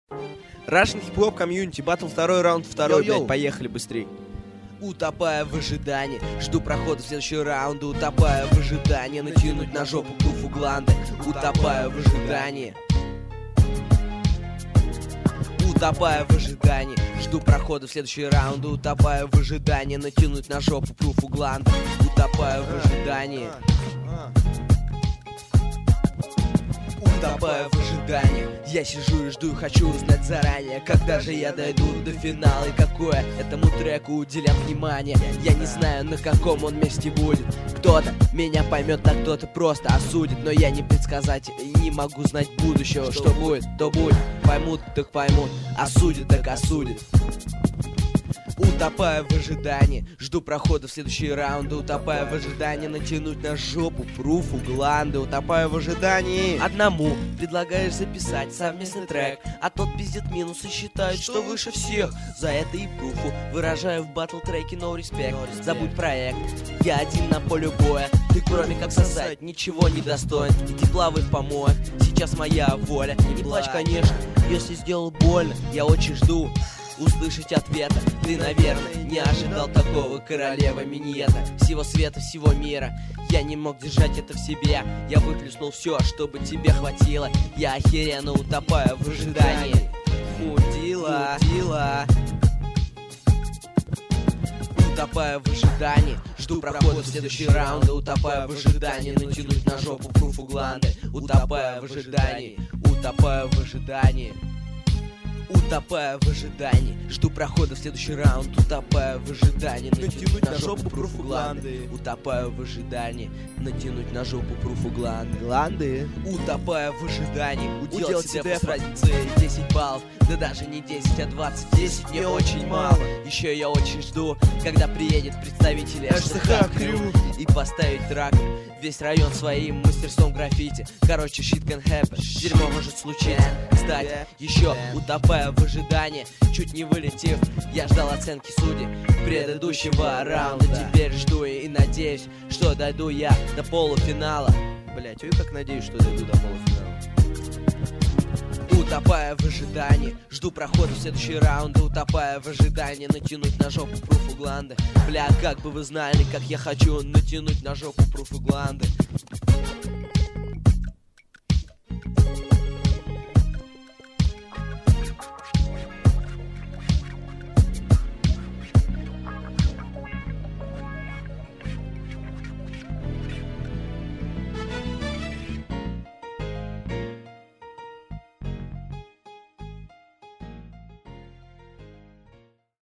Russian Hip-Hop Community, батл второй, раунд второй, Йоу-йоу. блядь, поехали быстрей. Утопая в ожидании, жду прохода в следующий раунд. Утопая в ожидании, натянуть на жопу пруфу гланды. Утопая в ожидании. Утопая в ожидании, жду прохода в следующий раунд. Утопая в ожидании, натянуть на жопу пруфу гланды. Утопая в ожидании. Утопая в ожидании, я сижу и жду и хочу узнать заранее, когда же я дойду до финала и какое этому треку уделят внимание. Я не знаю, на каком он месте будет. Кто-то меня поймет, а кто-то просто осудит. Но я не предсказатель и не могу знать будущего. Что будет, то будет, поймут, так поймут, осудят, так осудят. Утопая в ожидании, жду прохода в следующие раунды. Утопая в ожидании, натянуть на жопу пруфу гланды. Утопая в ожидании. Одному предлагаешь записать совместный трек, а тот пиздит минусы, считает, что выше всех. За это и пруфу выражаю в батл треке no respect. Забудь проект, я один на поле боя. Ты кроме как сосать ничего не достоин. Иди плавай в помоях, сейчас моя воля. Не плачь, конечно, если сделал больно. Я очень жду услышать ответа. Ты, наверное, не ожидал такого, королева миньета. Всего света, всего мира. Я не мог держать это в себе. Я выплеснул все, чтобы тебе хватило. Я охеренно утопаю в ожидании. Мудила. Утопаю в ожидании, жду прохода в следующий раунд. Утопаю в ожидании, натянуть на жопу пруфу гланды. Утопаю в ожидании, утопаю в ожидании. Утопая в ожидании, жду прохода в следующий раунд. Утопая в ожидании, натянуть на жопу пруфу гланды. Утопаю в ожидании, натянуть на жопу пруфу гланды. Утопая в ожидании, удел тебе с разницей 10 баллов. Да даже не 10, а 20. 10 не очень мало. Еще я очень жду, когда приедет представитель РСХ Крю и поставить трак весь район своим мастерством граффити. Короче, shit can happen, дерьмо может случиться. Кстати, еще утопая в ожидании, чуть не вылетев, я ждал оценки судей предыдущего раунда. Теперь жду и надеюсь, что дойду я до полуфинала. Блять, ой, как надеюсь, что дойду до полуфинала. Утопая в ожидании, жду прохода в следующий раунд. Утопая в ожидании, натянуть на жопу пруфу гланды. Бля, как бы вы знали, как я хочу натянуть на жопу пруфу гланды.